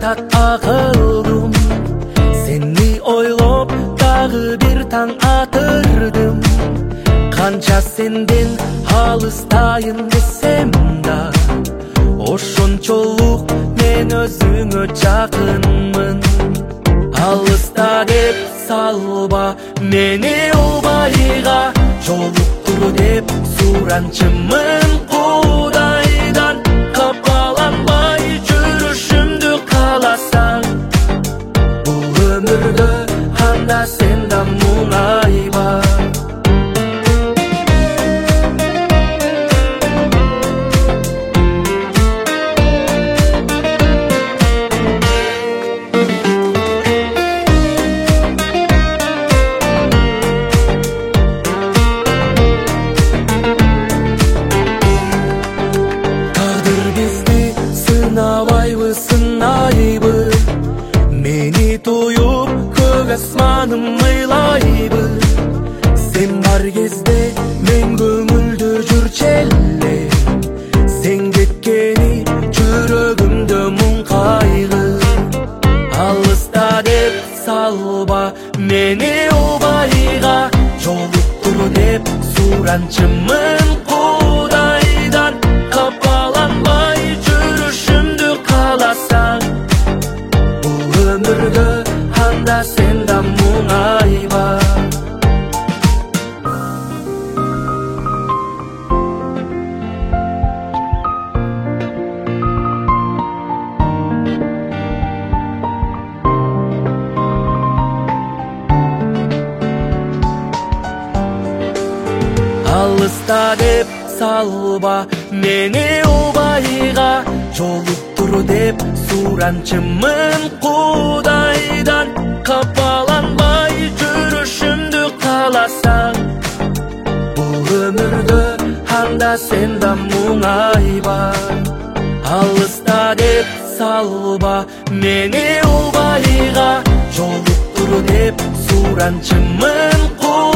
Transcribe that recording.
татка кылдым. Сени ойлоп дагы бир таң атырдым. Канча сенден алыстайын десем да, ошончолук мен өзүңө жакынмын. Алыста деп салба мени убайга, жолуктур деп суранчымын Кудайдан. Капаланбай жүрүшүмдү кааласаң, бул өмүрдө анда сен да муңайба. Сынайбы, мени туюп көк асманым ыйлайбы. Сен бар кезде мен көңүлдө жүрчү эле, сен кеткени жүрөгүмдө муң кайгы. Алыста деп салба мени убайга, жолуктур деп суранчымын Кудайдан. Капаланбай жүрүшүмдү кааласаң, бул өмүрдө анда сен да муңайба. Алыста деп салба мени убайга, жолуктур деп суранчымын Кудайдан. Капаланбай жүрүшүмдү кааласаң, бул өмүрдө анда сен да муңайба. Алыста деп салба мени убайга, жолуктур деп суранчымын